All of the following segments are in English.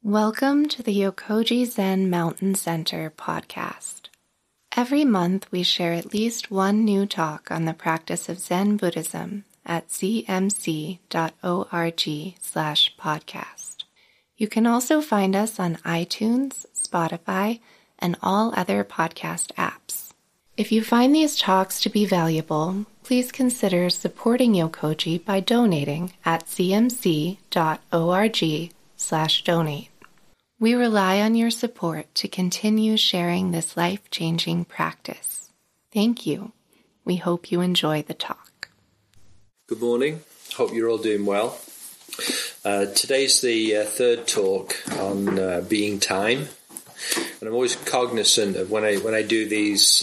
Welcome to the Yokoji Zen Mountain Center podcast. Every month we share at least one new talk on the practice of Zen Buddhism at cmc.org/podcast. You can also find us on iTunes, Spotify, and all other podcast apps. If you find these talks to be valuable, please consider supporting Yokoji by donating at cmc.org/donate. We rely on your support to continue sharing this life-changing practice. Thank you. We hope you enjoy the talk. Good morning. Hope you're all doing well. Today's the third talk on being time, and I'm always cognizant of when I do these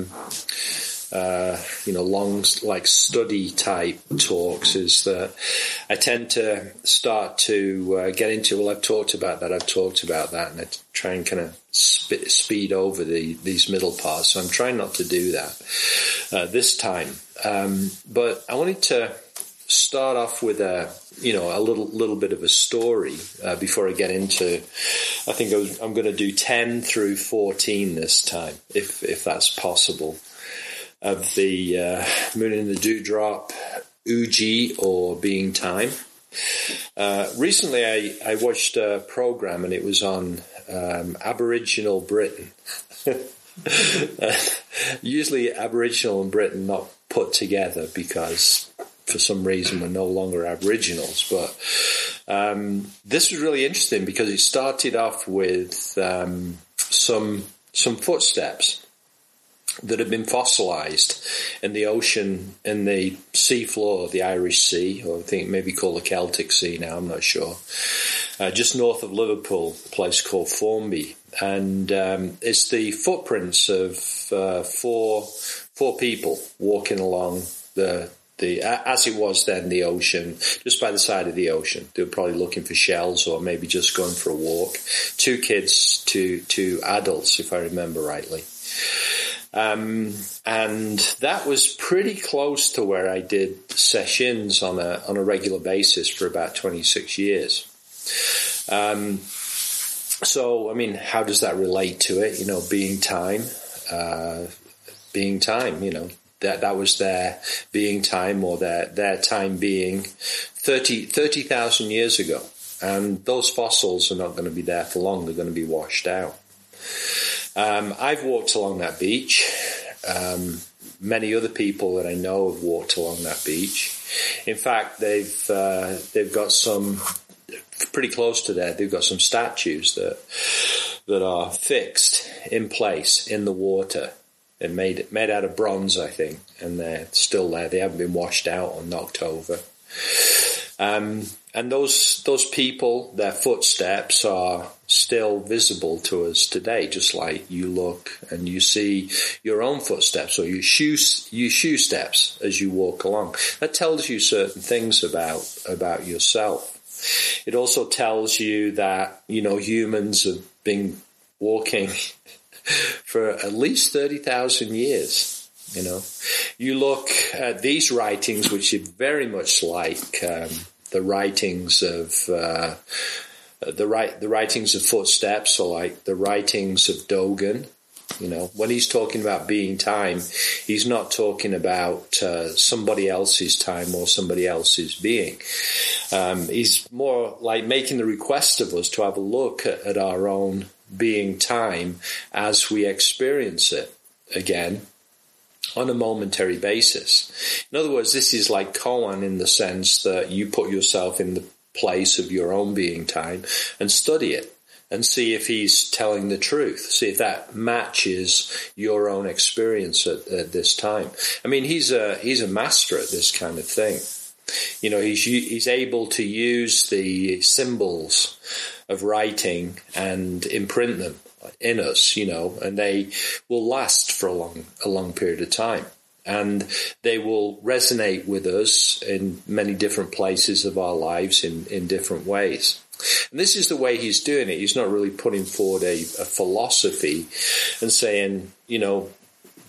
long study type talks is that I tend to start to get into, I've talked about that, and I try and kind of speed over these middle parts. So I'm trying not to do that this time. But I wanted to start off with a little bit of a story before I get into. I think I'm going to do 10 through 14 this time, if that's possible. Of the Moon in the Dewdrop, Uji, or Being Time. Recently I watched a program and it was on Aboriginal Britain. Usually Aboriginal and Britain not put together because for some reason we're no longer Aboriginals. But this was really interesting because it started off with some footsteps that have been fossilized in the ocean, in the sea floor of the Irish Sea, or I think maybe called the Celtic Sea now, I'm not sure. Just north of Liverpool, a place called Formby. And it's the footprints of four people walking along the as it was then, the ocean, just by the side of the ocean. They were probably looking for shells or maybe just going for a walk. 2 kids, two adults, if I remember rightly. And that was pretty close to where I did sessions on a regular basis for about 26 years. So, I mean, how does that relate to it? Being time, that was their being time, or their time being 30,000 years ago. And those fossils are not going to be there for long. They're going to be washed out. I've walked along that beach. Many other people that I know have walked along that beach. In fact, they've got some pretty close to there. They've got some statues that are fixed in place in the water and made out of bronze, I think, and they're still there. They haven't been washed out or knocked over. And those people, their footsteps are still visible to us today, just like you look and you see your own footsteps or your shoe steps as you walk along. That tells you certain things about yourself. It also tells you that, humans have been walking for at least 30,000 years. You look at these writings, which are very much like the writings of the writings of footsteps, or like the writings of Dogen. When he's talking about being time, he's not talking about somebody else's time or somebody else's being. He's more like making the request of us to have a look at our own being time as we experience it again on a momentary basis. In other words, this is like koan in the sense that you put yourself in the place of your own being time and study it and see if he's telling the truth, see if that matches your own experience at this time. I mean, he's a master at this kind of thing. He's able to use the symbols of writing and imprint them in us, and they will last for a long period of time. And they will resonate with us in many different places of our lives in different ways. And this is the way he's doing it. He's not really putting forward a philosophy and saying,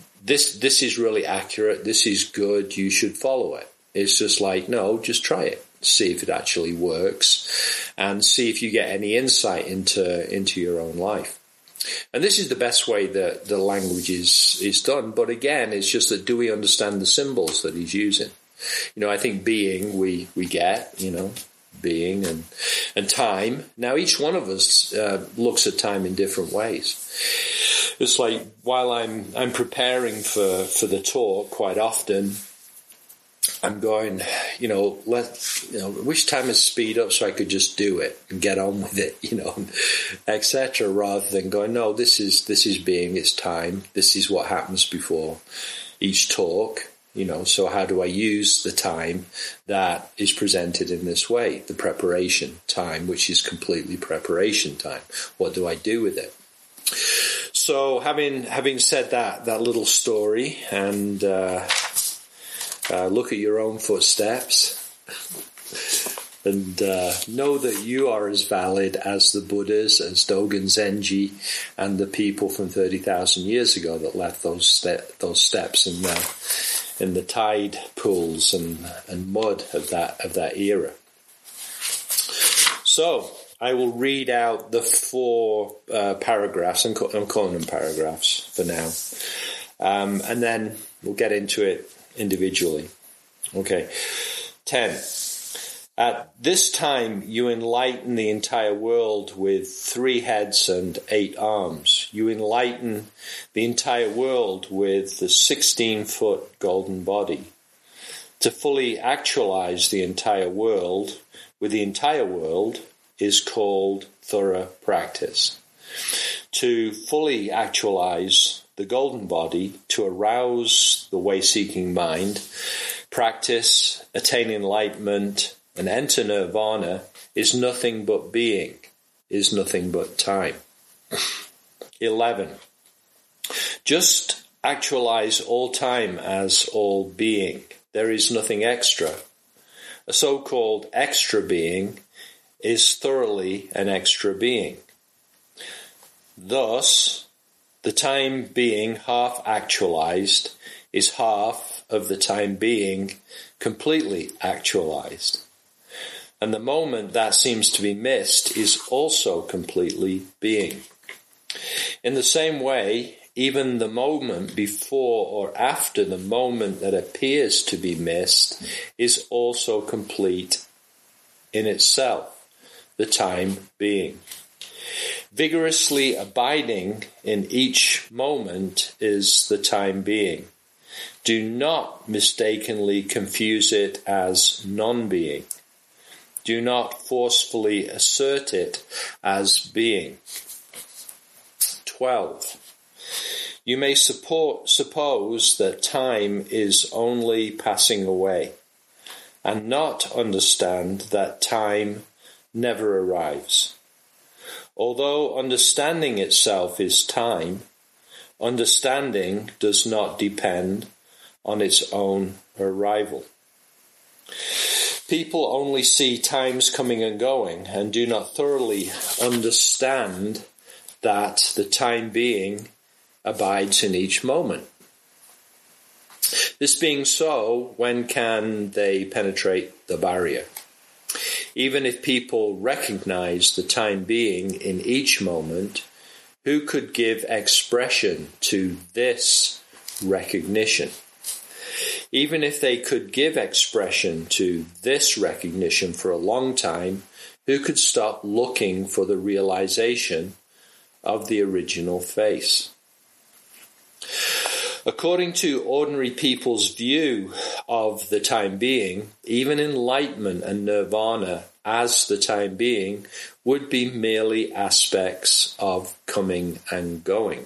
this is really accurate, this is good, you should follow it. It's just like, no, just try it. see if it actually works, and see if you get any insight into your own life. And this is the best way that the language is done. But again, it's just that, do we understand the symbols that he's using? I think being, we get, being and time. Now, each one of us looks at time in different ways. It's like, while I'm preparing for the talk, quite often I'm going, wish time has speed up so I could just do it and get on with it, etc. Rather than going, no, this is being, it's time. This is what happens before each talk. So how do I use the time that is presented in this way? The preparation time, which is completely preparation time. What do I do with it? So having said that little story, and look at your own footsteps, and know that you are as valid as the Buddhas, as Dogen Zenji, and the people from 30,000 years ago that left those steps in the tide pools and mud of that era. So I will read out the 4 paragraphs. I'm calling them paragraphs for now, and then we'll get into it individually. Okay. 10. At this time, you enlighten the entire world with 3 heads and 8 arms. You enlighten the entire world with the 16-foot golden body. To fully actualize the entire world with the entire world is called thorough practice. To fully actualize the golden body, to arouse the way-seeking mind, practice, attain enlightenment, and enter nirvana is nothing but being, is nothing but time. 11. Just actualize all time as all being. There is nothing extra. A so-called extra being is thoroughly an extra being. Thus, the time being half actualized is half of the time being completely actualized. And the moment that seems to be missed is also completely being. In the same way, even the moment before or after the moment that appears to be missed is also complete in itself, the time being. Vigorously abiding in each moment is the time being. Do not mistakenly confuse it as non-being. Do not forcefully assert it as being. 12. You may suppose that time is only passing away, and not understand that time never arrives. Although understanding itself is time, understanding does not depend on its own arrival. People only see times coming and going and do not thoroughly understand that the time being abides in each moment. This being so, when can they penetrate the barrier? Even if people recognize the time being in each moment, who could give expression to this recognition? Even if they could give expression to this recognition for a long time, who could stop looking for the realization of the original face? According to ordinary people's view of the time being, even enlightenment and nirvana as the time being would be merely aspects of coming and going.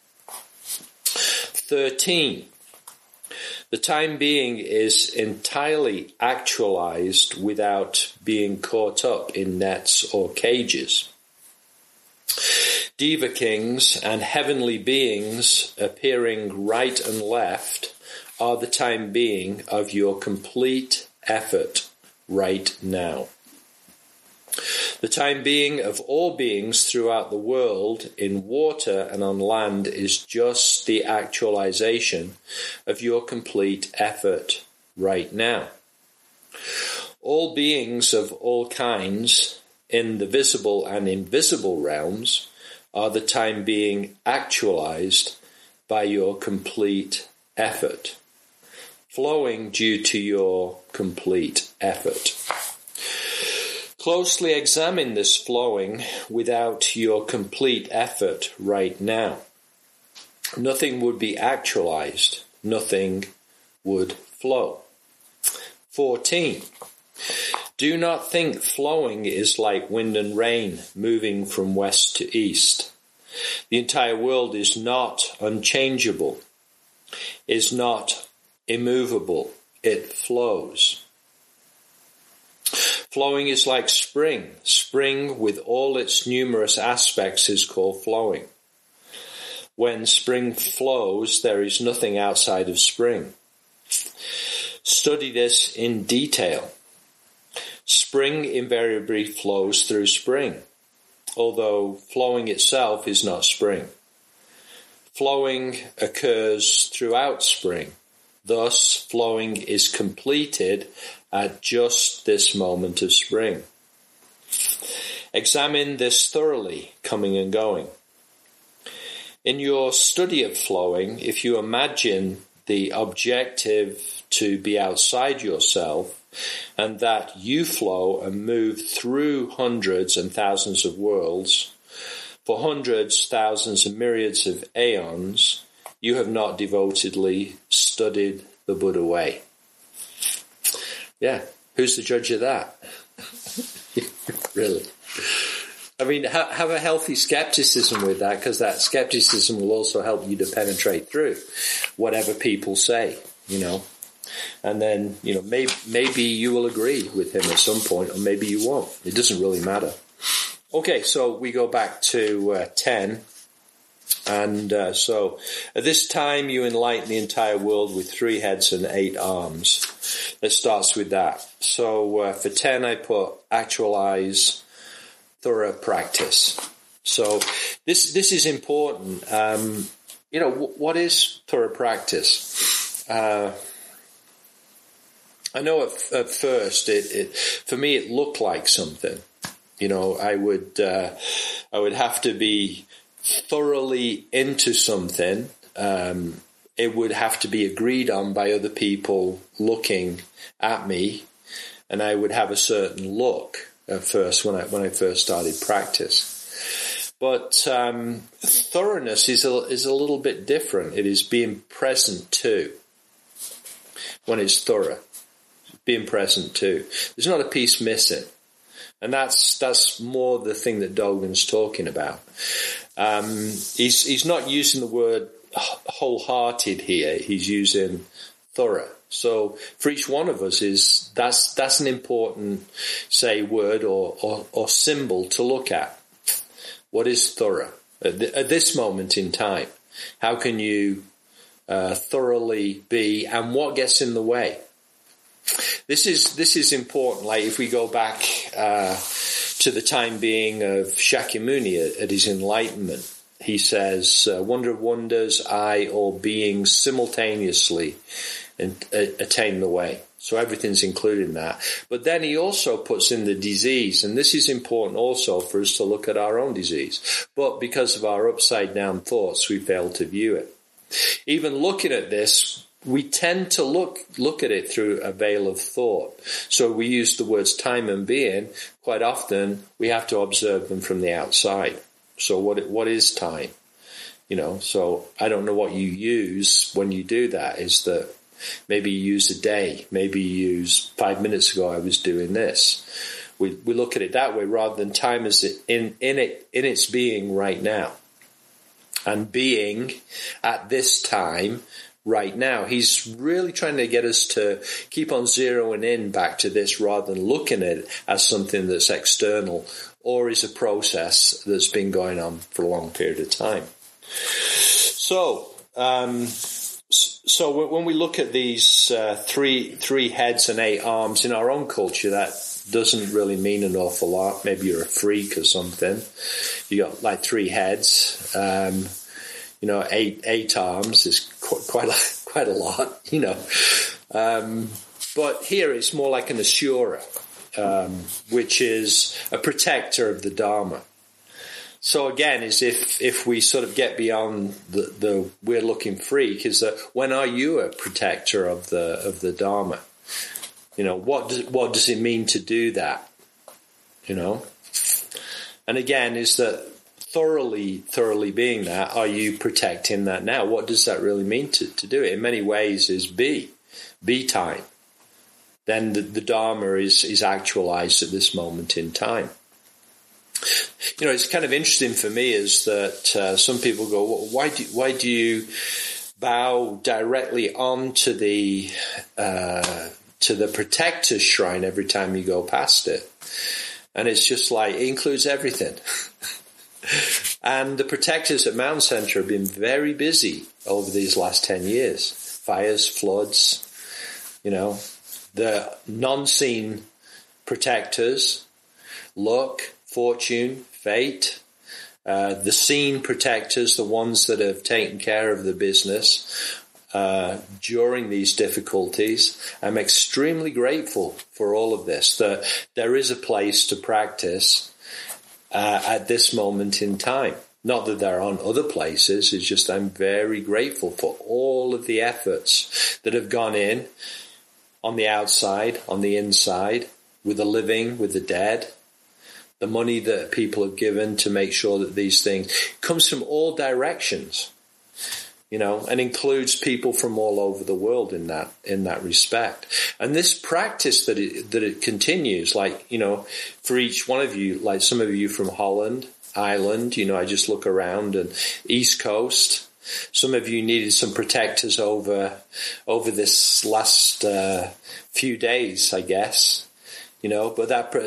13. The time being is entirely actualized without being caught up in nets or cages. Deva kings and heavenly beings appearing right and left are the time being of your complete effort right now. The time being of all beings throughout the world, in water and on land, is just the actualization of your complete effort right now. All beings of all kinds in the visible and invisible realms are the time being actualized by your complete effort, flowing due to your complete effort. Closely examine this flowing without your complete effort right now. Nothing would be actualized. Nothing would flow. 14. Do not think flowing is like wind and rain moving from west to east. The entire world is not unchangeable, is not immovable. It flows. Flowing is like spring. Spring with all its numerous aspects is called flowing. When spring flows, there is nothing outside of spring. Study this in detail. Spring invariably flows through spring, although flowing itself is not spring. Flowing occurs throughout spring. Thus, flowing is completed at just this moment of spring. Examine this thoroughly, coming and going. In your study of flowing, if you imagine the objective to be outside yourself, and that you flow and move through hundreds and thousands of worlds, for hundreds, thousands, and myriads of aeons, you have not devotedly studied the Buddha way. Yeah, who's the judge of that? Really? I mean, have a healthy skepticism with that, because that skepticism will also help you to penetrate through whatever people say, you know. And then, you know, maybe you will agree with him at some point, or maybe you won't. It doesn't really matter. Okay, so we go back to 10. And so, at this time you enlighten the entire world with 3 heads and 8 arms. It starts with that. So, for 10 I put actualize, thorough practice. So, this is important. You know, what is thorough practice? I know at first for me it looked like something. You know, I would have to be thoroughly into something. It would have to be agreed on by other people looking at me, and I would have a certain look at first when I first started practice. But thoroughness is a little bit different. It is being present too. When it's thorough, being present too. There's not a piece missing. And that's more the thing that Dogen's talking about. He's not using the word wholehearted here. He's using thorough. So for each one of us that's an important, say, word or symbol to look at. What is thorough at this moment in time? How can you thoroughly be, and what gets in the way? This is important. Like if we go back to the time being of Shakyamuni at his enlightenment, he says, "Wonder of wonders, I, all beings simultaneously attain the way." So everything's included in that. But then he also puts in the disease, and this is important also for us to look at our own disease. But because of our upside down thoughts, we fail to view it. Even looking at this, we tend to look at it through a veil of thought. So we use the words time and being. Quite often, we have to observe them from the outside. So what is time? You know, so I don't know what you use when you do that. Is that maybe you use a day, maybe you use 5 minutes ago I was doing this. We look at it that way rather than time as in its being right now. And being at this time right now. He's really trying to get us to keep on zeroing in back to this rather than looking at it as something that's external or is a process that's been going on for a long period of time. So when we look at these three heads and 8 arms in our own culture, that doesn't really mean an awful lot. Maybe you're a freak or something. You got like 3 heads. 8 arms is quite a lot, you know. But here it's more like an assurer, which is a protector of the Dharma. So again, is if we sort of get beyond the we're looking freak, is that when are you a protector of the Dharma? You know, what does it mean to do that? You know, and again, is that thoroughly being that? Are you protecting that now? What does that really mean to do it? In many ways, is be time. Then the Dharma is actualized at this moment in time. You know, it's kind of interesting for me is that some people go, well, why do you bow directly onto the protector's shrine every time you go past it? And it's just like, it includes everything. And the protectors at Mountain Center have been very busy over these last 10 years. Fires, floods, you know, the non-seen protectors, luck, fortune, fate, the seen protectors, the ones that have taken care of the business during these difficulties. I'm extremely grateful for all of this, that there is a place to practice at this moment in time. Not that there aren't other places, it's just I'm very grateful for all of the efforts that have gone in on the outside, on the inside, with the living, with the dead. The money that people have given to make sure that these things comes from all directions, you know, and includes people from all over the world in that respect. And this practice that it continues, like, you know, for each one of you, like some of you from Holland, Ireland, you know, I just look around, and East Coast. Some of you needed some protectors over this last few days, I guess. You know, but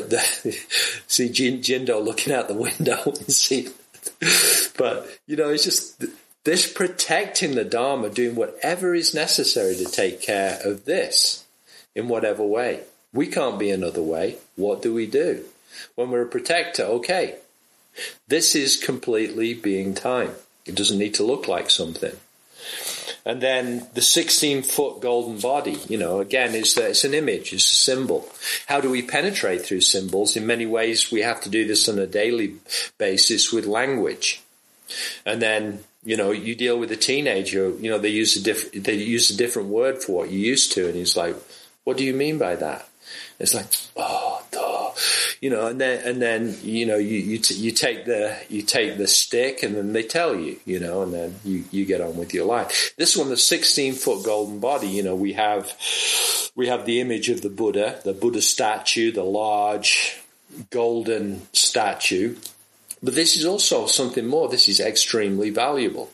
see Jindo looking out the window and see. But, you know, it's just this protecting the Dharma, doing whatever is necessary to take care of this in whatever way. We can't be another way. What do we do? When we're a protector, okay, this is completely being time. It doesn't need to look like something. And then the 16-foot golden body, you know, again, it's an image, it's a symbol. How do we penetrate through symbols? In many ways, we have to do this on a daily basis with language. And then, you know, you deal with a teenager, you know, they use a different word for what you're used to. And he's like, what do you mean by that? It's like, oh, duh. You know, and then you know, you take the stick, and then they tell you, you know, and then you get on with your life. This one, the 16-foot golden body, you know, we have the image of the Buddha statue, the large golden statue. But this is also something more. This is extremely valuable.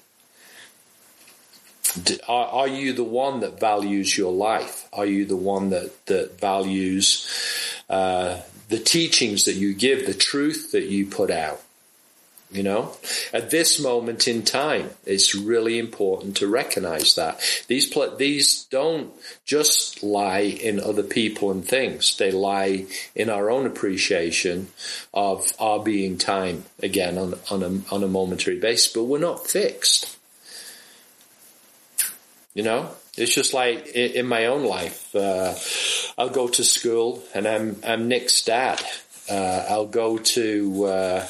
Are you the one that values your life? Are you the one that values the teachings that you give, the truth that you put out? You know, at this moment in time, it's really important to recognize that these don't just lie in other people and things. They lie in our own appreciation of our being time, again, on a momentary basis. But we're not fixed. You know, it's just like in my own life. I'll go to school, and I'm Nick's dad. I'll go to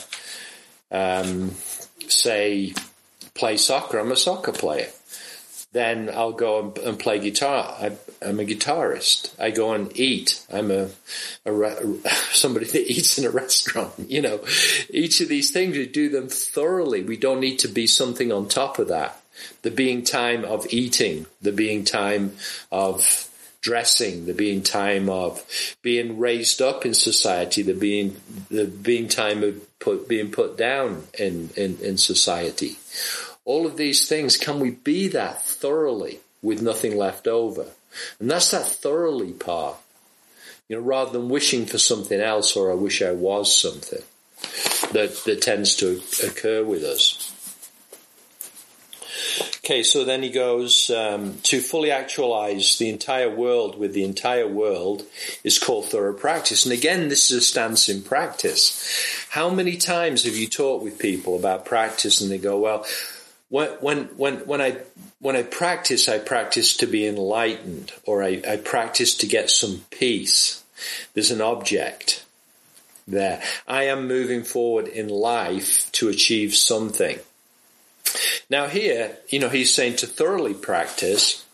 say play soccer. I'm a soccer player. Then I'll go and play guitar. I'm a guitarist. I go and eat. I'm somebody that eats in a restaurant. You know, each of these things, we do them thoroughly. We don't need to be something on top of that. The being time of eating, the being time of dressing, the being time of being raised up in society, the being time of being put down in society. All of these things, can we be that thoroughly with nothing left over? And that's that thoroughly part. You know, rather than wishing for something else, or I wish I was something, that tends to occur with us. Okay, so then he goes, to fully actualize the entire world with the entire world is called thorough practice. And again, this is a stance in practice. How many times have you talked with people about practice and they go, well, when I practice to be enlightened, or I practice to get some peace. There's an object there. I am moving forward in life to achieve something. Now here, he's saying to thoroughly practice,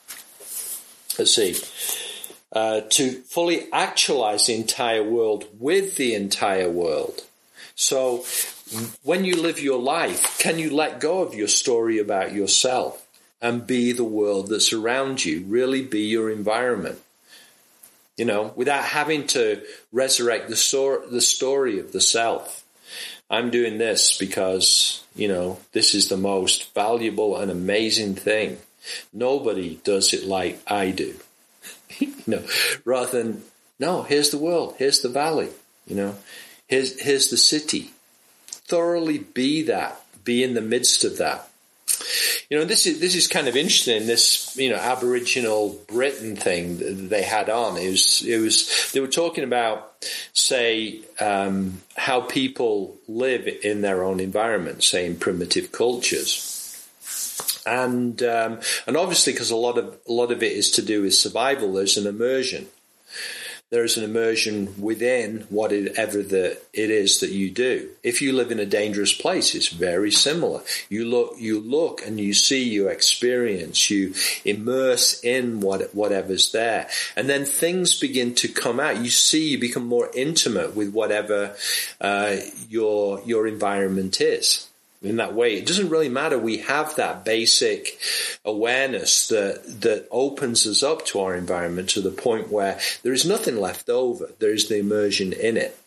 to fully actualize the entire world with the entire world. So when you live your life, can you let go of your story about yourself and be the world that's around you? Really be your environment, without having to resurrect the story of the self. I'm doing this because, this is the most valuable and amazing thing. Nobody does it like I do. Rather than, no, here's the world, here's the valley, here's the city. Thoroughly be that, be in the midst of that. This is kind of interesting. This, Aboriginal Britain thing that they had on. They were talking about, say, how people live in their own environment, say in primitive cultures. And obviously, because a lot of it is to do with survival, there's an immersion. There is an immersion within whatever it is that you do. If you live in a dangerous place, it's very similar. You look and you see, you experience, you immerse in whatever's there. And then things begin to come out. You become more intimate with whatever your environment is. In that way, it doesn't really matter. We have that basic awareness that opens us up to our environment to the point where there is nothing left over. There is the immersion in it.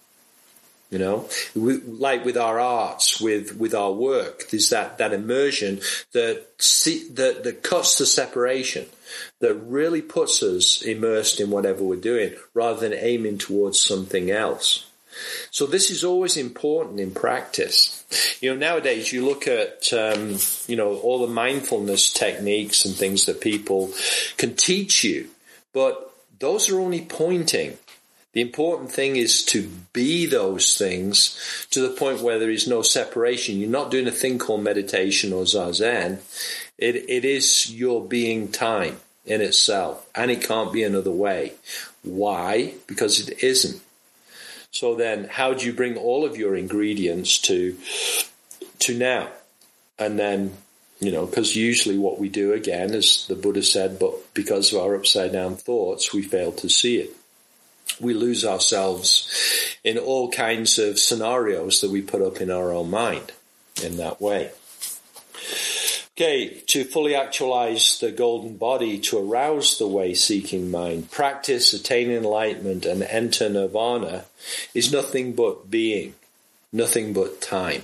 Like with our arts, with our work, there's that immersion that cuts the separation, that really puts us immersed in whatever we're doing, rather than aiming towards something else. So this is always important in practice. Nowadays you look at, all the mindfulness techniques and things that people can teach you, but those are only pointing. The important thing is to be those things to the point where there is no separation. You're not doing a thing called meditation or zazen. It is your being time in itself, and it can't be another way. Why? Because it isn't. So then, how do you bring all of your ingredients to now? And then, because usually what we do, again, as the Buddha said, but because of our upside down thoughts, we fail to see it. We lose ourselves in all kinds of scenarios that we put up in our own mind in that way. Okay, to fully actualize the golden body, to arouse the way-seeking mind, practice, attain enlightenment, and enter nirvana is nothing but being, nothing but time.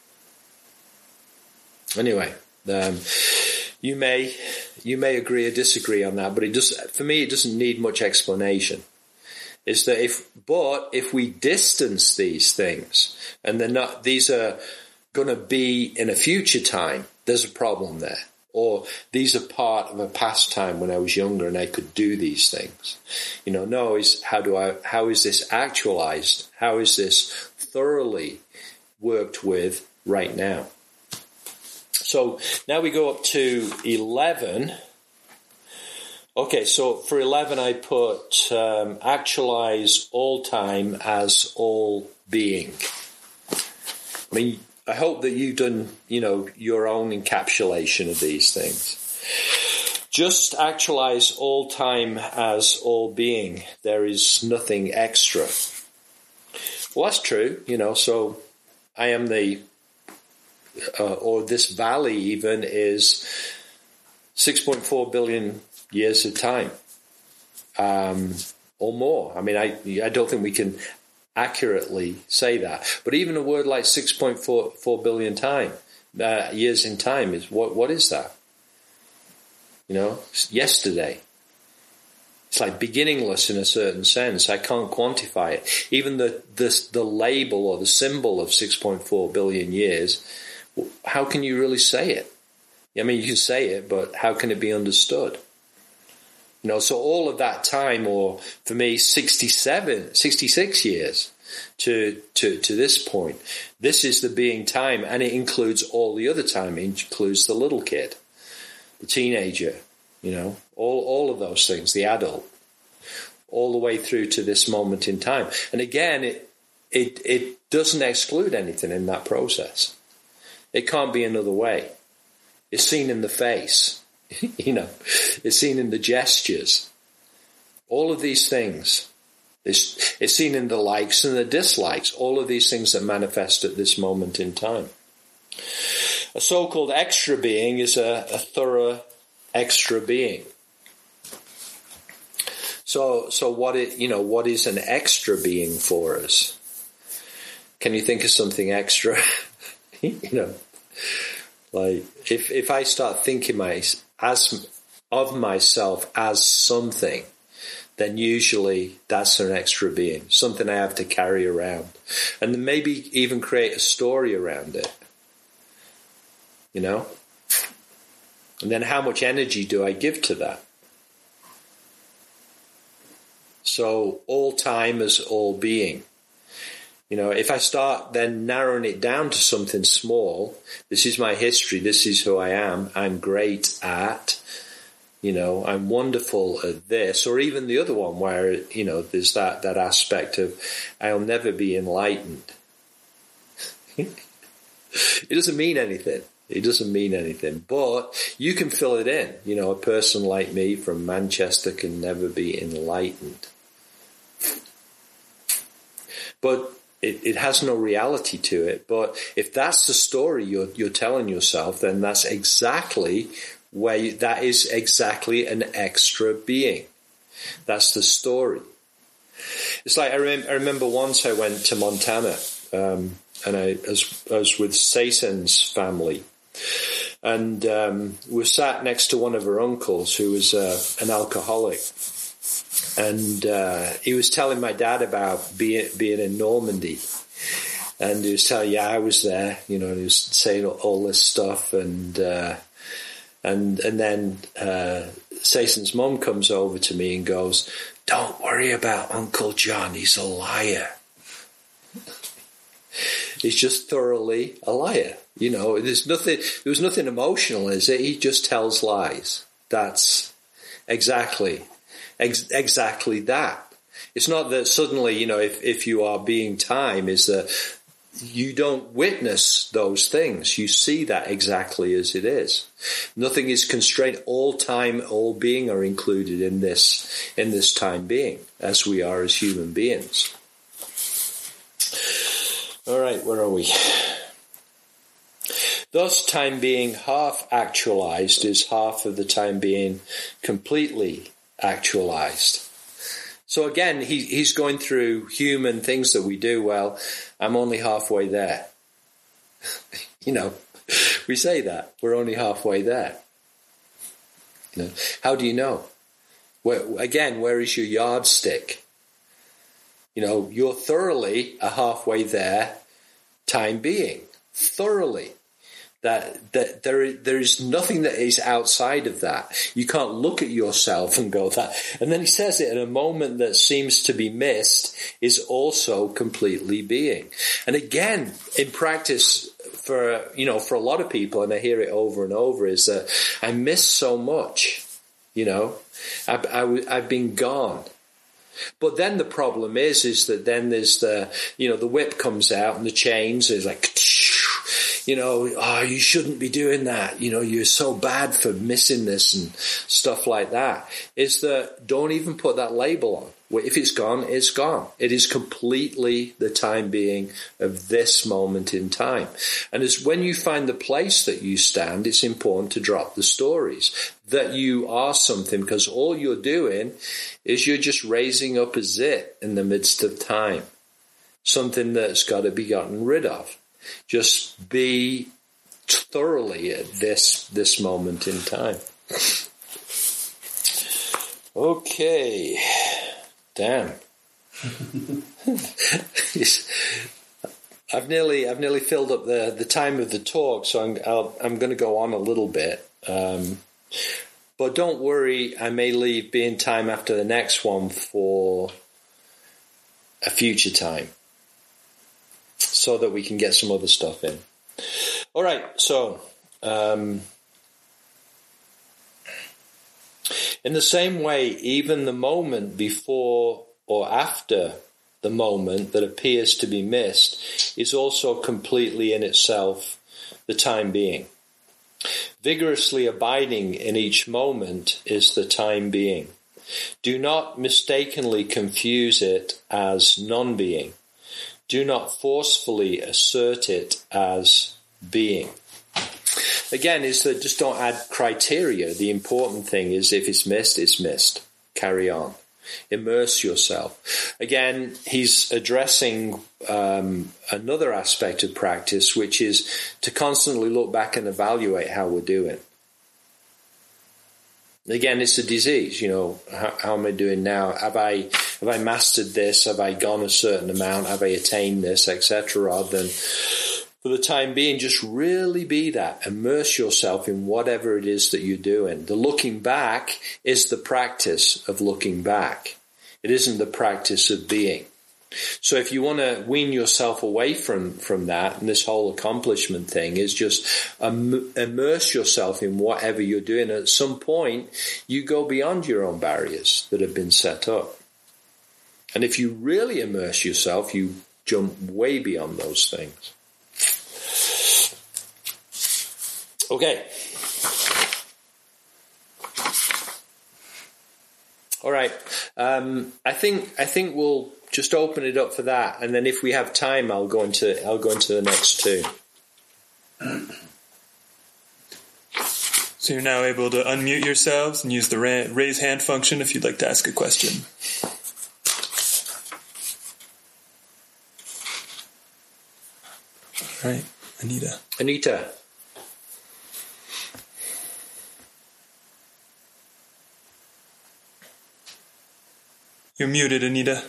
Anyway, you may agree or disagree on that, but for me, it doesn't need much explanation. Is that if we distance these things, and these are going to be in a future time, there's a problem there. Or these are part of a past time when I was younger and I could do these things. How is this actualized? How is this thoroughly worked with right now? So now we go up to 11. Okay, so for 11 I put actualize all time as all being. I hope that you've done, your own encapsulation of these things. Just actualize all time as all being. There is nothing extra. Well, that's true, so I am or this valley even is 6.4 billion years of time, or more. I don't think we can accurately say that. But even a word like 6.4 billion years in time is what is that? It's yesterday. It's like beginningless in a certain sense. I can't quantify it. Even the label or the symbol of 6.4 billion years, how can you really say it? You can say it, but how can it be understood? So all of that time, or for me, 66 years to this point, This is the being time, and it includes all the other time. It includes the little kid, the teenager, all of those things, the adult, all the way through to this moment in time. And again, it doesn't exclude anything in that process. It can't be another way. It's seen in the face, it's seen in the gestures. All of these things. It's seen in the likes and the dislikes, all of these things that manifest at this moment in time. A so-called extra being is a thorough extra being. So what is an extra being for us? Can you think of something extra? Like if I start thinking of myself as something, then usually that's an extra being, something I have to carry around. And then maybe even create a story around it. And then how much energy do I give to that? So all time is all being. If I start then narrowing it down to something small, this is my history, this is who I am, I'm great at, I'm wonderful at this, or even the other one where, there's that aspect of I'll never be enlightened. It doesn't mean anything. It doesn't mean anything, but you can fill it in. A person like me from Manchester can never be enlightened. But it has no reality to it. But if that's the story you're telling yourself, then that's exactly that is exactly an extra being. That's the story. It's like I remember once I went to Montana, and I was with Seisen's family, and we sat next to one of her uncles who was an alcoholic, and he was telling my dad about being in Normandy, and he was telling, I was there, and he was saying all this stuff, and then Seisen's mum comes over to me and goes, "Don't worry about Uncle John, he's a liar." He's just thoroughly a liar. There was nothing emotional, is it? He just tells lies. That's exactly that. It's not that suddenly, if you are being time, is that you don't witness those things. You see that exactly as it is. Nothing is constrained. All time, all being are included in this time being, as we are as human beings. All right, where are we? Thus, time being half actualized is half of the time being completely actualized. So again, he's going through human things that we do. Well, I'm only halfway there. We say that. We're only halfway there. How do you know? Where is your yardstick? You're thoroughly a halfway there time being. Thoroughly. That there is nothing that is outside of that. You can't look at yourself and go that. And then he says it in a moment that seems to be missed is also completely being. And again, in practice for a lot of people, and I hear it over and over, is that I miss so much. I've been gone. But then the problem is that then there's the whip comes out and the chains is like, you shouldn't be doing that. You're so bad for missing this and stuff like that. Is that don't even put that label on. If it's gone, it's gone. It is completely the time being of this moment in time. And it's when you find the place that you stand, it's important to drop the stories that you are something, because all you're doing is you're just raising up a zit in the midst of time. Something that's got to be gotten rid of. Just be thoroughly at this moment in time. Okay. Damn. I've nearly filled up the time of the talk, so I'm going to go on a little bit. But don't worry, I may leave being time after the next one for a future time. so that we can get some other stuff in. All right, so in the same way, even the moment before or after the moment that appears to be missed is also completely in itself the time being. Vigorously abiding in each moment is the time being. Do not mistakenly confuse it as non-being. Do not forcefully assert it as being. Again, is that just don't add criteria. The important thing is if it's missed, it's missed. Carry on. Immerse yourself. Again, he's addressing another aspect of practice, which is to constantly look back and evaluate how we're doing. Again, it's a disease. How am I doing now? Have I mastered this? Have I gone a certain amount? Have I attained this, etc.? Rather than, for the time being, just really be that. Immerse yourself in whatever it is that you're doing. The looking back is the practice of looking back. It isn't the practice of being. So if you want to wean yourself away from that, and this whole accomplishment thing is just immerse yourself in whatever you're doing. At some point, you go beyond your own barriers that have been set up. And if you really immerse yourself, you jump way beyond those things. Okay. All right. I think we'll just open it up for that, and then if we have time, I'll go into the next two. So you're now able to unmute yourselves and use the raise hand function if you'd like to ask a question. All right, Anita. You're muted, Anita.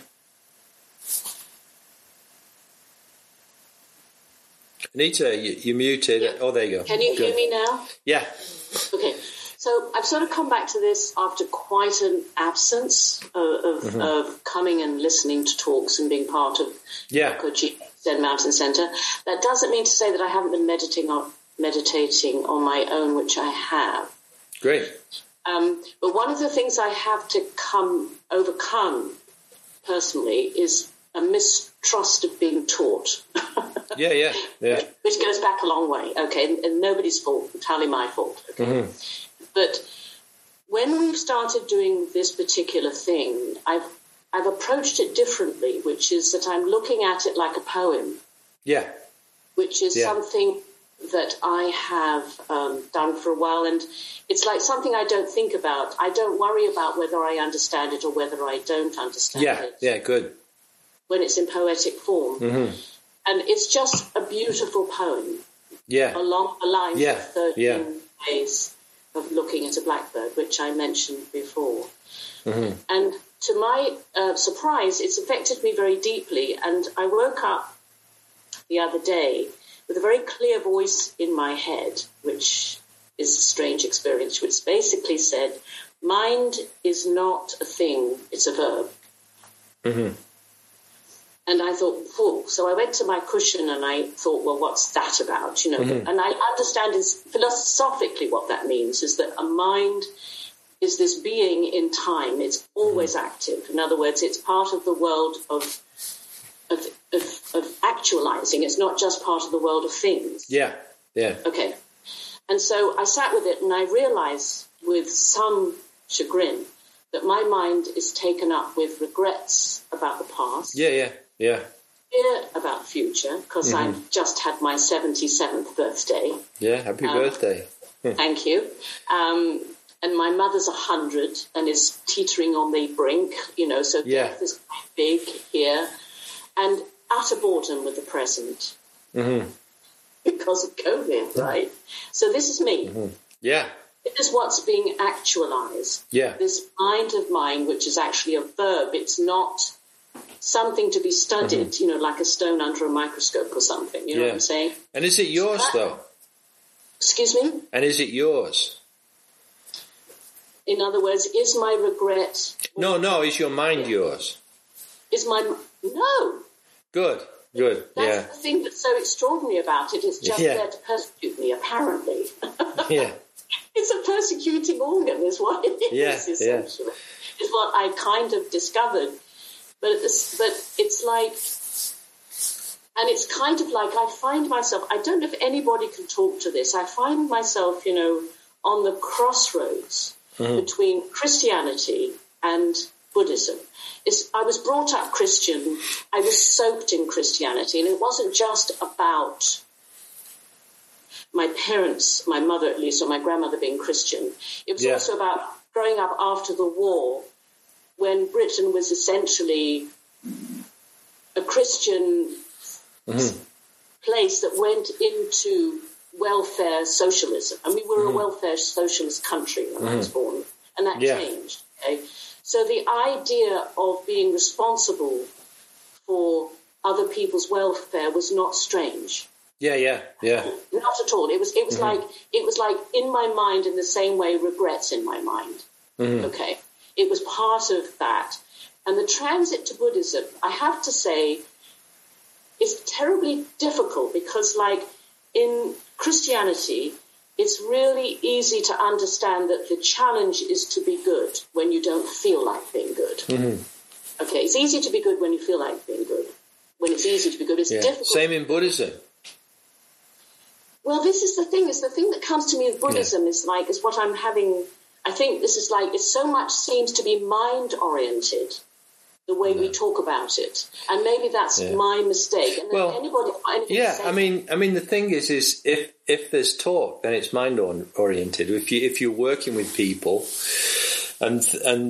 Anita, you're muted. Yeah. Oh, there you go. Can you hear me now? Yeah. Okay. So I've sort of come back to this after quite an absence of coming and listening to talks and being part of Kochi Zen Mountain Center. That doesn't mean to say that I haven't been meditating on my own, which I have. Great. But one of the things I have to overcome personally is a mistrust of being taught. Yeah. Which goes back a long way, okay, and nobody's fault, entirely my fault, okay. Mm-hmm. But when we've started doing this particular thing, I've approached it differently, which is that I'm looking at it like a poem. Yeah. Which is something that I have done for a while, and it's like something I don't think about. I don't worry about whether I understand it or whether I don't understand it. Yeah, good. When it's in poetic form. Mm-hmm. And it's just a beautiful poem. Yeah. Along the lines of 13 ways of looking at a blackbird, which I mentioned before. Mm-hmm. And to my surprise, it's affected me very deeply. And I woke up the other day with a very clear voice in my head, which is a strange experience, which basically said, mind is not a thing, it's a verb. Mm-hmm. And I thought, so I went to my cushion and I thought, well, what's that about? Mm-hmm. And I understand philosophically what that means is that a mind is this being in time. It's always active. In other words, it's part of the world of actualizing. It's not just part of the world of things. Yeah. Okay. And so I sat with it and I realized with some chagrin that my mind is taken up with regrets about the past. Yeah. Fear about the future, because I've just had my 77th birthday. Yeah, happy birthday. Thank you. And my mother's 100 and is teetering on the brink, so death is quite big here. And utter boredom with the present. Mm-hmm. Because of COVID, right? So this is me. Mm-hmm. Yeah. This is what's being actualized. Yeah. This mind of mine, which is actually a verb. It's not something to be studied, like a stone under a microscope or something. You know what I'm saying? And is it yours, though? Excuse me? And is it yours? In other words, is my regret... No, is your mind yours? No. Good. Good. That's the thing that's so extraordinary about it. It's just there to persecute me, apparently. Yeah. It's a persecuting organ, is what it is, essentially. Is what I kind of discovered. But it's like, and it's kind of like I find myself, I don't know if anybody can talk to this, I find myself, on the crossroads between Christianity and Buddhism. I was brought up Christian. I was soaked in Christianity, and it wasn't just about my parents, my mother at least, or my grandmother being Christian. It was also about growing up after the war, when Britain was essentially a Christian place that went into welfare socialism. And we were a welfare socialist country when I was born, and that changed. Okay? So the idea of being responsible for other people's welfare was not strange. Yeah. Not at all. It was like in my mind, in the same way regrets in my mind. Okay. It was part of that. And the transit to Buddhism, I have to say, is terribly difficult because, like, in Christianity, it's really easy to understand that the challenge is to be good when you don't feel like being good. Okay, it's easy to be good when you feel like being good. When it's easy to be good, it's difficult. Same in Buddhism. Well, this is the thing. It's the thing that comes to me with Buddhism is what I'm having. I think this is like, it so much seems to be mind-oriented, the way we talk about it. And maybe that's my mistake. And well, anybody anything to say I mean, the thing is if there's talk, then it's mind-oriented. If you're working with people and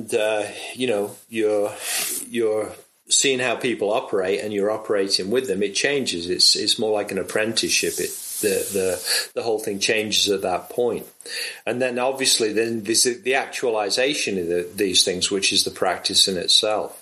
you're seeing how people operate and you're operating with them, it changes. It's more like an apprenticeship. The whole thing changes at that point. And then obviously then there's the actualization of these things, which is the practice in itself.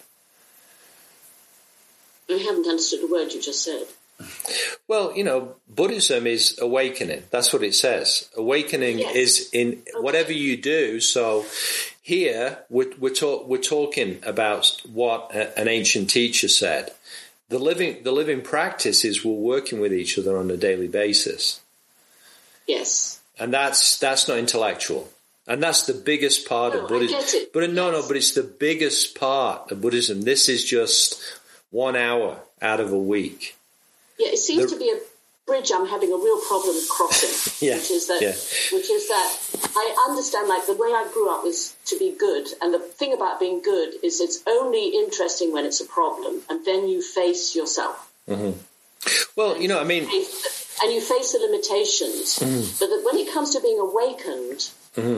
I haven't understood the word you just said. Well, Buddhism is awakening. That's what it says. Awakening is in whatever you do. So here we're talking about what an ancient teacher said. The living practice is we're working with each other on a daily basis. Yes. And that's not intellectual. And that's the biggest part of Buddhism. I get it. But it's the biggest part of Buddhism. This is just 1 hour out of a week. Yeah, it seems to be a bridge I'm having a real problem crossing. Which is that I understand, like, the way I grew up was to be good, and the thing about being good is it's only interesting when it's a problem, and then you face yourself. Well, and you face the limitations. But that when it comes to being awakened,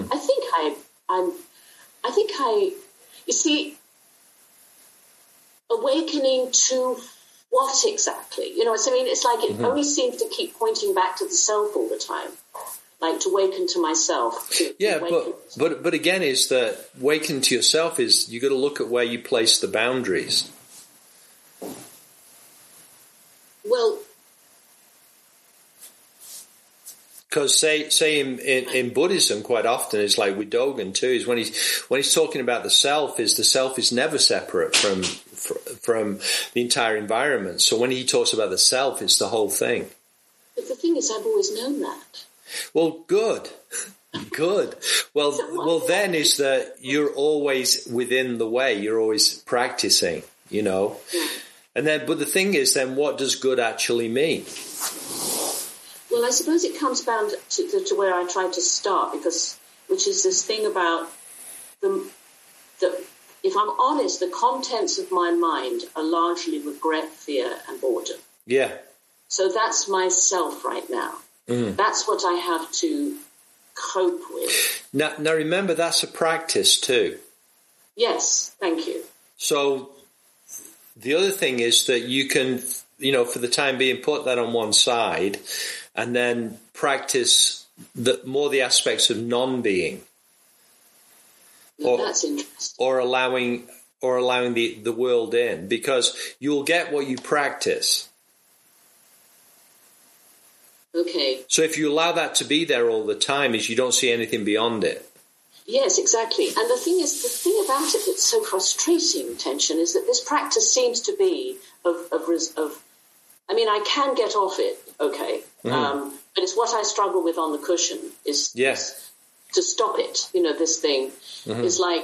you see, awakening to what exactly? It's like it only seems to keep pointing back to the self all the time, like to waken to myself. But again, is that waken to yourself is you got to look at where you place the boundaries. Well, because say in Buddhism, quite often it's like with Dogen too. Is when he's talking about the self is never separate from the entire environment. So when he talks about the self, it's the whole thing. But the thing is, I've always known that. Well, good. Well, then is that you're always within the way. You're always practicing, And then, but the thing is, then, what does good actually mean? Well, I suppose it comes down to where I tried to start, which is this thing about if I'm honest, the contents of my mind are largely regret, fear, and boredom. Yeah. So that's myself right now. That's what I have to cope with. Now remember, that's a practice too. Yes, thank you. So the other thing is that you can, for the time being, put that on one side and then practice the aspects of non-being. That's interesting. Or allowing the world in, because you'll get what you practice. Okay. So if you allow that to be there all the time, is you don't see anything beyond it. Yes, exactly. And the thing about it that's so frustrating, Tenshin, is that this practice seems to be of I mean, I can get off it, okay. But it's what I struggle with on the cushion is to stop it. You know, this thing is like,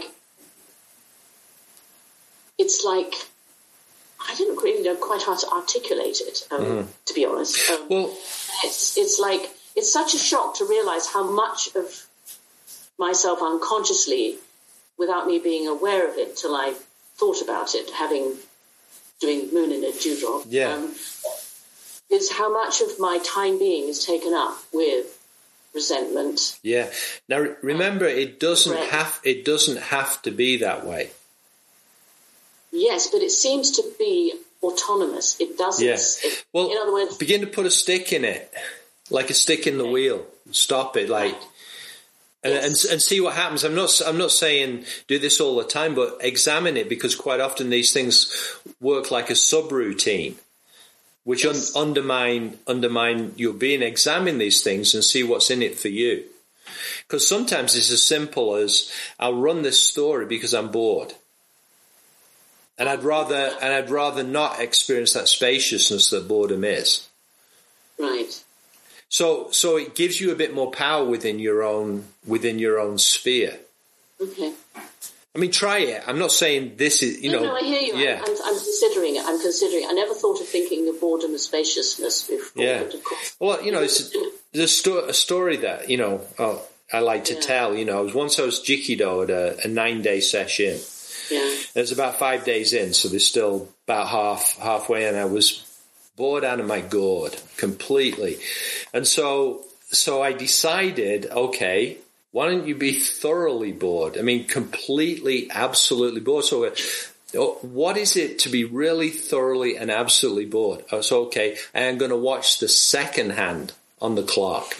it's like, I didn't really know quite how to articulate it, to be honest. It's like, it's such a shock to realize how much of myself unconsciously, without me being aware of it till I thought about it, doing Moon in a Dewdrop, is how much of my time being is taken up with resentment. Yeah. Now remember, it doesn't have to be that way. Yes, but it seems to be autonomous. It doesn't. Yeah. Well, in other words, begin to put a stick in it, like a stick in the wheel. Stop it, like, and see what happens. I'm not saying do this all the time, but examine it, because quite often these things work like a subroutine, which undermine your being. Examine these things and see what's in it for you. Because sometimes it's as simple as, I'll run this story because I'm bored. And I'd rather not experience that spaciousness that boredom is. Right. So it gives you a bit more power within your own sphere. Okay. I mean, try it. I'm not saying this is, No, I hear you. Yeah. I'm considering it. I never thought of thinking of boredom as spaciousness before. Yeah. But of course, well, it's a story that, I like to tell. I was Jikido at a 9-day session. Yeah. It was about 5 days in, so there's still about halfway, and I was bored out of my gourd completely. And so I decided, okay, why don't you be thoroughly bored? I mean, completely, absolutely bored. So what is it to be really thoroughly and absolutely bored? I was okay, I am going to watch the second hand on the clock.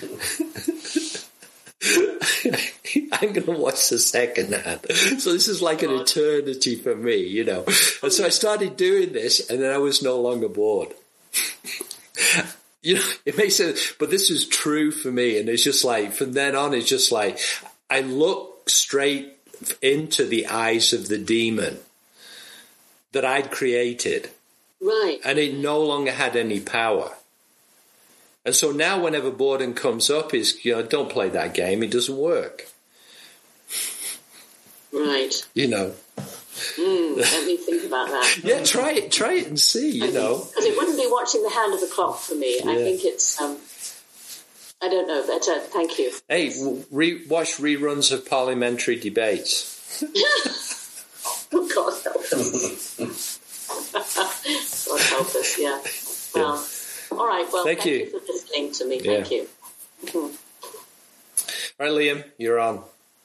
I'm going to watch the second hand. So this is like an eternity for me, And so I started doing this, and then I was no longer bored. It makes sense, but this is true for me. And it's just like, from then on, it's just like, I look straight into the eyes of the demon that I'd created. Right. And it no longer had any power. And so now whenever boredom comes up, don't play that game. It doesn't work. Right. Let me think about that. Yeah, try it and see, Because it wouldn't be watching the hand of the clock for me. Yeah. I think it's, I don't know, but thank you. Hey, watch reruns of parliamentary debates. Oh, God help us. God help us, yeah. Well, all right, well, thank you for listening to me. Thank you. All right, Liam, you're on.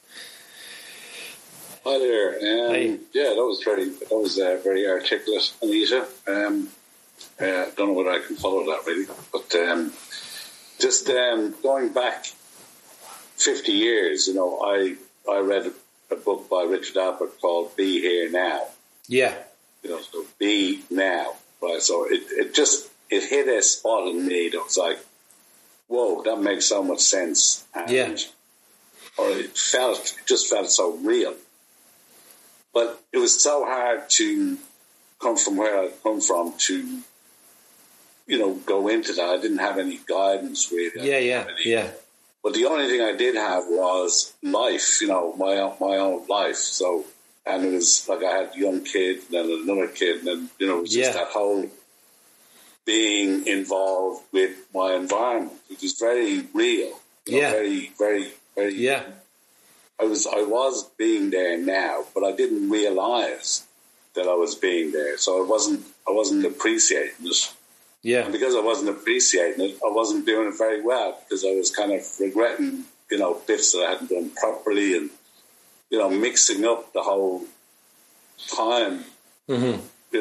Hi there. Hey. Yeah, that was very articulate, Anita. Don't know whether I can follow that really, but just going back 50 years, I read a book by Richard Alpert called "Be Here Now." Yeah. So be now, right? So it hit a spot in me that was like, whoa, that makes so much sense. And, or it just felt so real. But it was so hard to come from where I'd come from to, go into that. I didn't have any guidance really. Yeah. But the only thing I did have was life, my own life. So, and it was like I had a young kid and then another kid, and then, it was just that whole being involved with my environment, which is very real. Very, very, very. Yeah. I was being there now, but I didn't realize that I was being there. So I wasn't appreciating it. Yeah. And because I wasn't appreciating it, I wasn't doing it very well, because I was kind of regretting, bits that I hadn't done properly, and, mixing up the whole time, and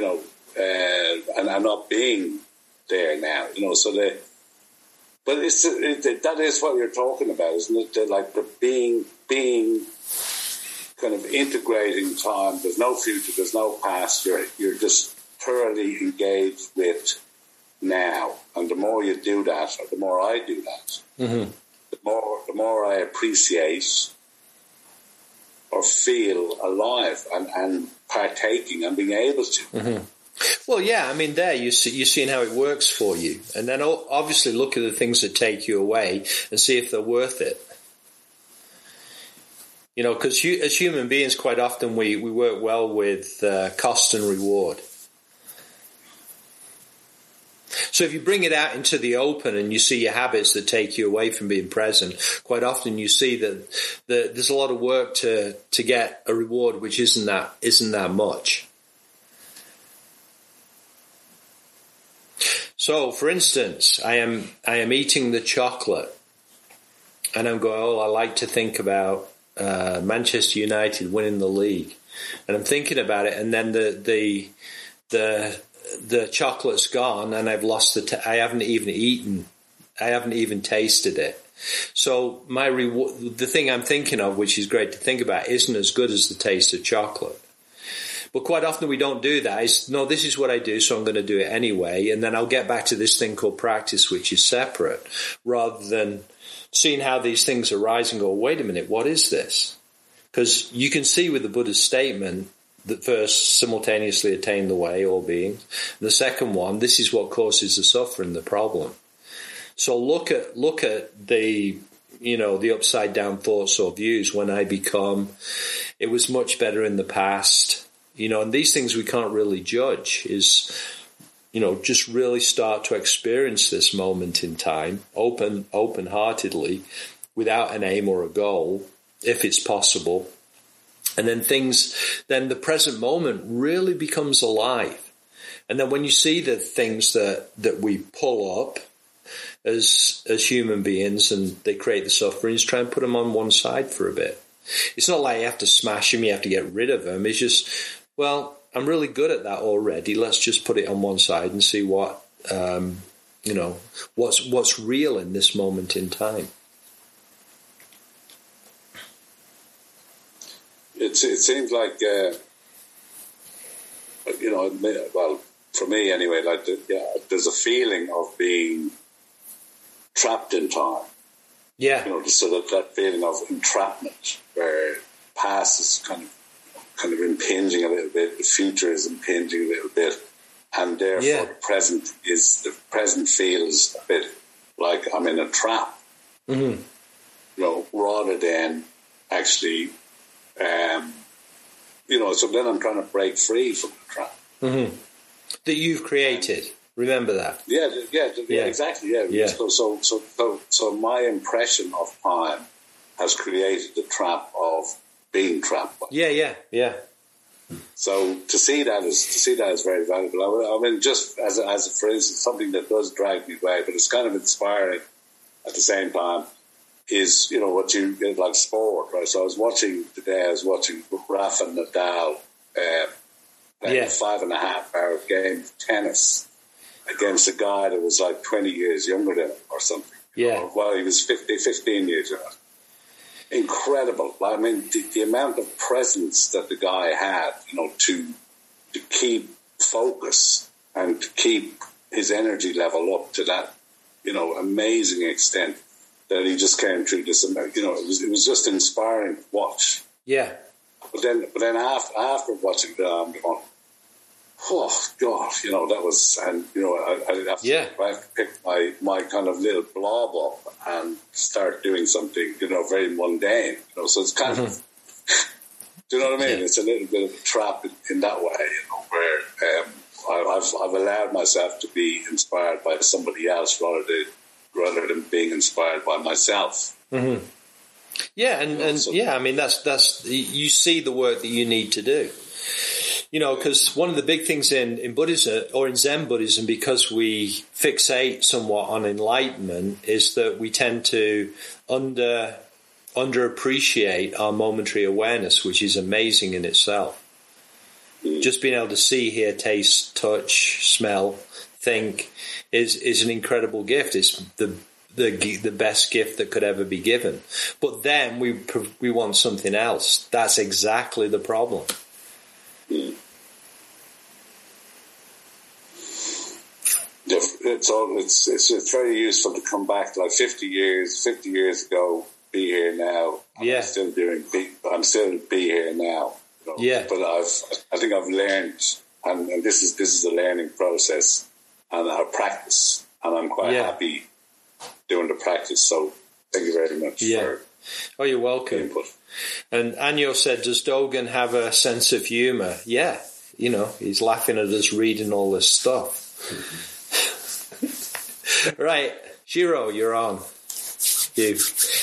I'm not being there now, so but that is what you're talking about, isn't it? Like the being kind of integrating time. There's no future, there's no past. You're just thoroughly engaged with now, and the more you do that, or the more I do that, the more I appreciate or feel alive and partaking and being able to. Well, yeah, I mean, there you're seeing how it works for you. And then obviously look at the things that take you away and see if they're worth it. You know, because as human beings, quite often we work well with cost and reward. So if you bring it out into the open and you see your habits that take you away from being present, quite often you see that there's a lot of work to get a reward which isn't that much. So, for instance, I am eating the chocolate, and I'm going, I like to think about Manchester United winning the league, and I'm thinking about it, and then the chocolate's gone, and I've lost I haven't even tasted it. So my reward, the thing I'm thinking of, which is great to think about, isn't as good as the taste of chocolate. But quite often we don't do that. No, this is what I do, so I'm going to do it anyway. And then I'll get back to this thing called practice, which is separate, rather than seeing how these things arise and go, wait a minute, what is this? Because you can see with the Buddha's statement that first, simultaneously attain the way, all beings. And the second one, this is what causes the suffering, the problem. So look at the upside down thoughts or views when I become, it was much better in the past. And these things we can't really judge is, just really start to experience this moment in time, open-heartedly, without an aim or a goal, if it's possible. And then the present moment really becomes alive. And then when you see the things that we pull up as human beings and they create the sufferings, try and put them on one side for a bit. It's not like you have to smash them, you have to get rid of them. It's just, well, I'm really good at that already. Let's just put it on one side and see what, what's real in this moment in time. It seems like, well, for me anyway, like there's a feeling of being trapped in time. Yeah. So that feeling of entrapment, where past is kind of impinging a little bit, the future is impinging a little bit, and therefore the present feels a bit like I'm in a trap. Mm-hmm. Rather than actually, so then I'm trying to break free from the trap. Mm-hmm. That you've created. Remember that. Yeah, exactly. Yeah. So my impression of time has created the trap of being trapped by. Yeah. So to see that is very valuable. I mean, just as for instance, something that does drag me away, but it's kind of inspiring at the same time, is what you did, like sport, right? So I was watching Rafa Nadal playing a 5.5-hour game of tennis against a guy that was like 20 years younger than him or something. Yeah. Well, he was 15 years younger. Incredible. I mean, the amount of presence that the guy had, to keep focus and to keep his energy level up to that, amazing extent that he just came through this. It was just inspiring to watch. Yeah. But then after watching that, I'm going, oh God, that was, and I have to pick my kind of little blob up and start doing something, very mundane. So it's kind of, do you know what I mean? Yeah. It's a little bit of a trap in that way, where I've allowed myself to be inspired by somebody else rather than being inspired by myself. Mm-hmm. Yeah, I mean that's you see the work that you need to do. Because one of the big things in Buddhism or in Zen Buddhism, because we fixate somewhat on enlightenment, is that we tend to underappreciate our momentary awareness, which is amazing in itself. Just being able to see, hear, taste, touch, smell, think is an incredible gift. It's the best gift that could ever be given. But then we want something else. That's exactly the problem. It's very useful to come back like 50 years ago, be here now. Yeah. I'm still be here now. Yeah. But I think I've learned and this is a learning process and a practice, and I'm quite happy doing the practice. So thank you very much for you're welcome. the input. And Anyo said, does Dogen have a sense of humor? Yeah, he's laughing at us reading all this stuff. Right, Shiro, you're on. You.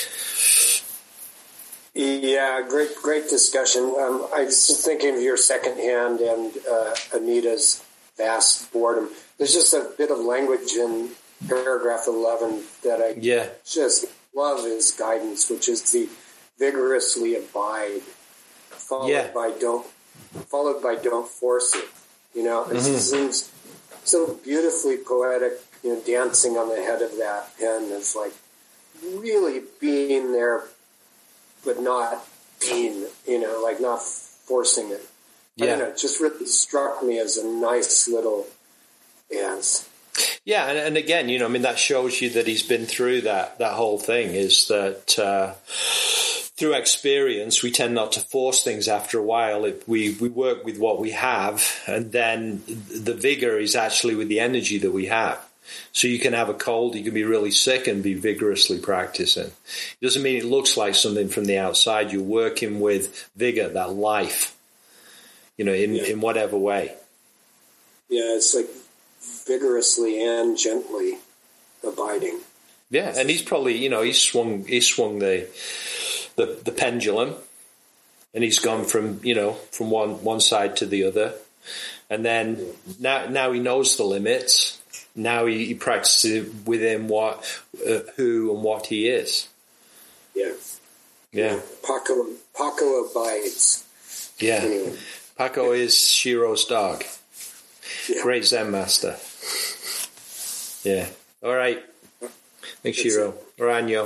Yeah, great discussion. I was thinking of your second hand and Anita's vast boredom. There's just a bit of language in paragraph 11 that I just love as guidance, which is the vigorously abide, followed by don't force it. It seems so beautifully poetic. Dancing on the head of that pen is like really being there, but not being, like not forcing it. I don't know, it just really struck me as a nice little dance. Yeah, and again, that shows you that he's been through that whole thing, is that through experience, we tend not to force things after a while. We work with what we have, and then the vigor is actually with the energy that we have. So you can have a cold, you can be really sick and be vigorously practicing. It doesn't mean it looks like something from the outside. You're working with vigor, that life, in whatever way. Yeah, it's like vigorously and gently abiding. Yeah, and he's probably, he's swung the pendulum, and he's gone from one side to the other, and then now he knows the limits. Now he practices within who and what he is. Yeah. Paco abides. Yeah. Anyway. Paco is Shiro's dog. Yeah. Great Zen master. Yeah. All right. Thanks, Shiro. Oranyo.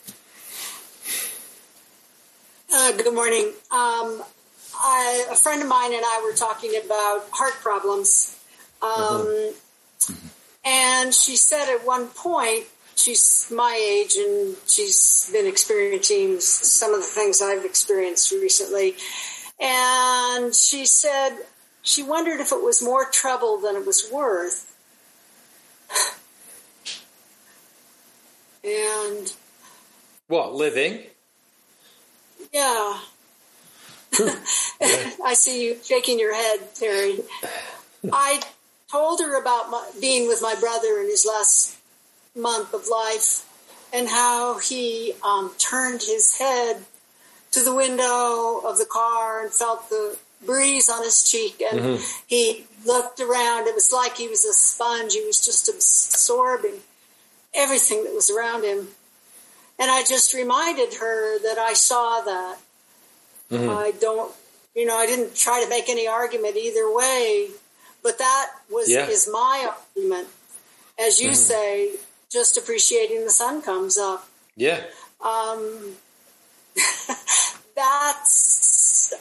Good morning. A friend of mine and I were talking about heart problems. And she said at one point, she's my age and she's been experiencing some of the things I've experienced recently. And she said she wondered if it was more trouble than it was worth. And... What, living? Yeah. I see you shaking your head, Terry. I told her about being with my brother in his last month of life and how he turned his head to the window of the car and felt the breeze on his cheek, and he looked around. It was like he was a sponge. He was just absorbing everything that was around him. And I just reminded her that I saw that. I didn't try to make any argument either way. But that is my argument. As you say, just appreciating the sun comes up. Yeah. That's...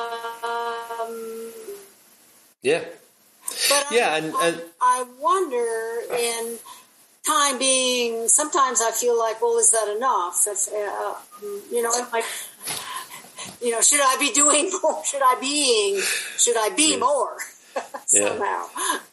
yeah. But I wonder, in time being, sometimes I feel like, well, is that enough? If, should I be doing more? Should I be more? Somehow.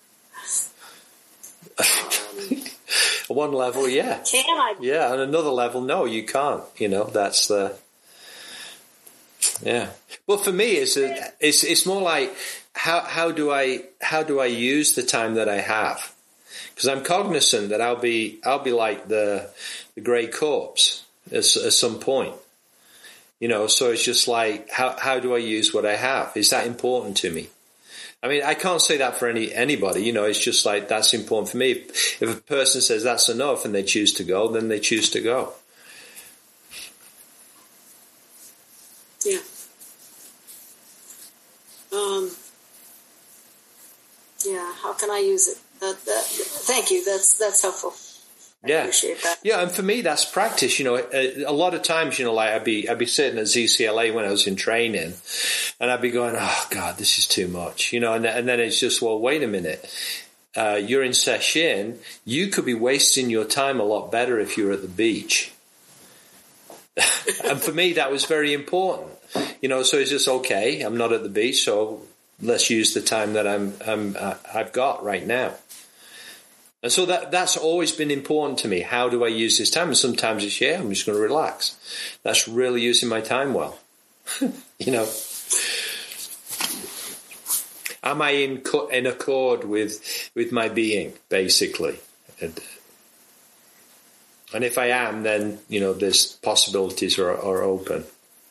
On one level, yeah. Can I? Yeah, on another level, no, you can't. That's the... Yeah. Well, for me, it's more like how do I use the time that I have? Because I'm cognizant that I'll be like the grey corpse at some point. So it's just like how do I use what I have? Is that important to me? I mean, I can't say that for anybody, it's just like that's important for me. If a person says that's enough and they choose to go, then they choose to go. Yeah. How can I use it? Thank you. That's helpful. I appreciate that. Yeah, and for me, that's practice. A lot of times, like I'd be sitting at ZCLA when I was in training, and I'd be going, "Oh God, this is too much," and then it's just, well, wait a minute. You're in session. You could be wasting your time a lot better if you're at the beach. And for me, that was very important. So it's just okay. I'm not at the beach, so let's use the time that I've got right now. And so that's always been important to me. How do I use this time? And sometimes it's, I'm just going to relax. That's really using my time well. Am I in accord with my being, basically? And if I am, then, there's possibilities are open.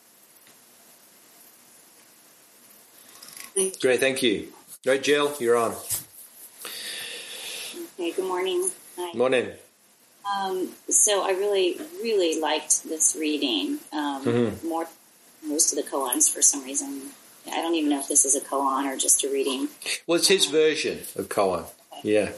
Great, thank you. Right, Jill, you're on. Okay, good morning. Hi. Morning. So I really, really liked this reading, more than most of the koans for some reason. I don't even know if this is a koan or just a reading. Well, it's his version of koan. Okay. Yeah.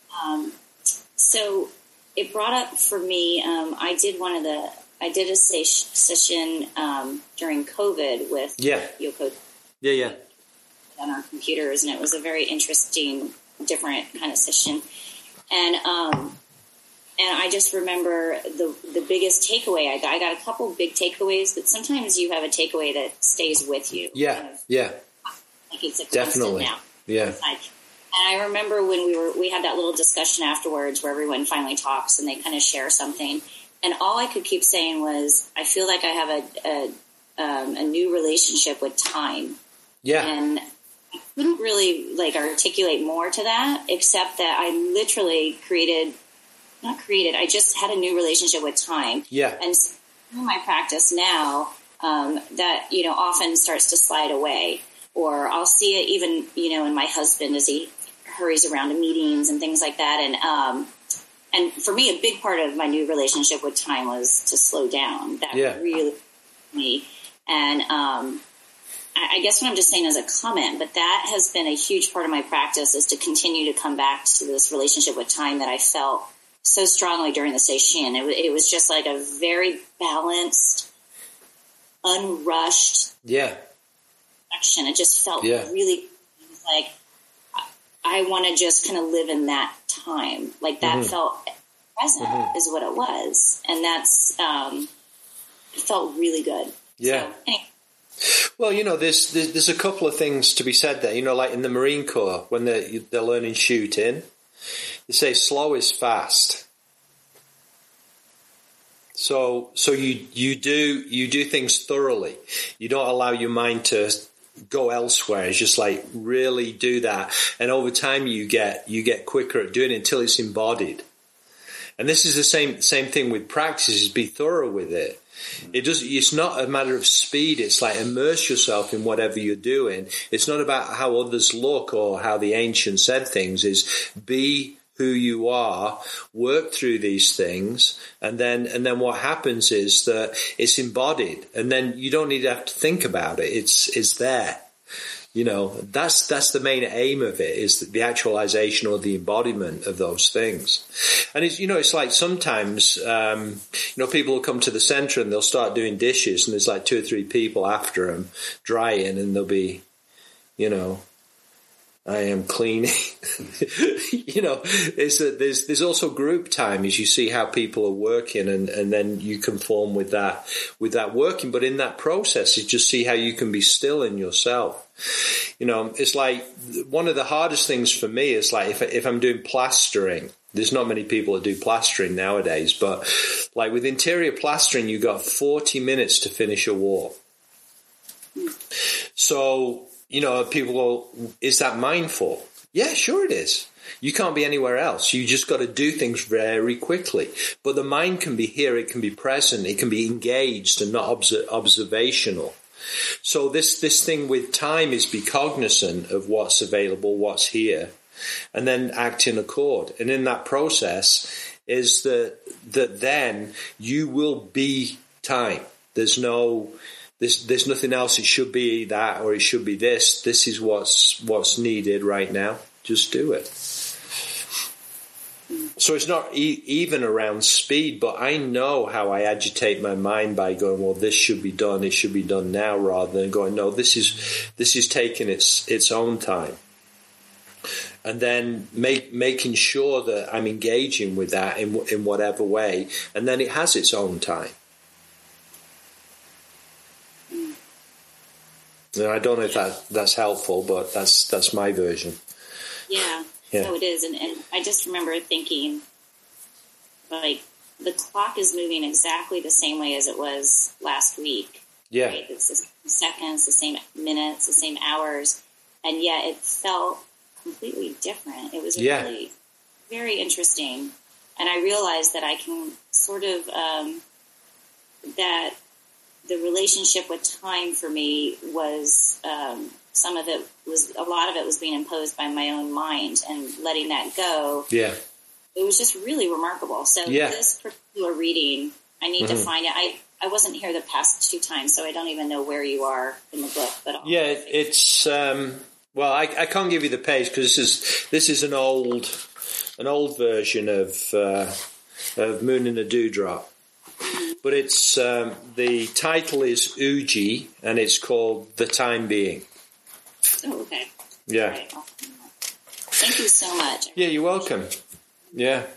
So it brought up for me, I did a session during COVID with Yoko. Yeah. On our computers, and it was a very interesting, different kind of session. And I just remember the biggest takeaway I got. I got a couple big takeaways, but sometimes you have a takeaway that stays with you. Yeah, kind of, yeah. Like it's a definitely constant now. Yeah. And I remember when we had that little discussion afterwards where everyone finally talks and they kind of share something. And all I could keep saying was, I feel like I have a new relationship with time. Yeah. And I couldn't really articulate more to that, except that I literally I just had a new relationship with time. Yeah. And in my practice now, that, often starts to slide away, or I'll see it even, in my husband as he hurries around to meetings and things like that. And for me, a big part of my new relationship with time was to slow down. That really me. And, I guess what I'm just saying as a comment, but that has been a huge part of my practice, is to continue to come back to this relationship with time that I felt so strongly during the Seishin. It was just like a very balanced, unrushed action. It just felt really, it was like, I want to just kind of live in that time. Like that felt present is what it was. And that's, it felt really good. Yeah. So, anyway. Well, there's a couple of things to be said there. Like in the Marine Corps, when they're learning shooting, they say slow is fast. So you do things thoroughly. You don't allow your mind to go elsewhere. It's just like really do that, and over time you get quicker at doing it until it's embodied. And this is the same thing with practice: is be thorough with it. It's not a matter of speed. It's like immerse yourself in whatever you're doing. It's not about how others look or how the ancients said things. Is be who you are, work through these things, and then what happens is that it's embodied, and then you don't need to have to think about it. It's there. That's the main aim of it, is the actualization or the embodiment of those things. And it's like sometimes, people will come to the center and they'll start doing dishes, and there's like 2 or 3 people after them drying, and they'll be, I am cleaning. There's also group time, as you see how people are working, and then you conform with that working. But in that process, you just see how you can be still in yourself. It's like one of the hardest things for me is like if I'm doing plastering. There's not many people that do plastering nowadays, but like with interior plastering, you got 40 minutes to finish a wall. So, people go, is that mindful? Yeah, sure it is. You can't be anywhere else. You just got to do things very quickly. But the mind can be here, it can be present, it can be engaged and not observational. So this thing with time is be cognizant of what's available, what's here, and then act in accord. And in that process is that then you will be time. There's nothing else. It should be that, or it should be this. This is what's needed right now. Just do it. So it's not even around speed, but I know how I agitate my mind by going, well, this should be done. It should be done now, rather than going, no, this is taking its own time. And then making sure that I'm engaging with that in whatever way, and then it has its own time. I don't know if that's helpful, but that's my version. Yeah, so it is. And I just remember thinking, like, the clock is moving exactly the same way as it was last week. Yeah. Right? It's the same seconds, the same minutes, the same hours, and yet it felt completely different. It was really very interesting. And I realized that I can sort of, that the relationship with time for me was, a lot of it was being imposed by my own mind, and letting that go. Yeah. It was just really remarkable. So this particular reading, I need to find it. I wasn't here the past 2 times, so I don't even know where you are in the book. But it's, well, I can't give you the page because this is an old version of Moon in a Dewdrop. But it's the title is Uji, and it's called The Time Being. Oh, okay. Yeah. Right. Thank you so much. Yeah, you're welcome. Yeah.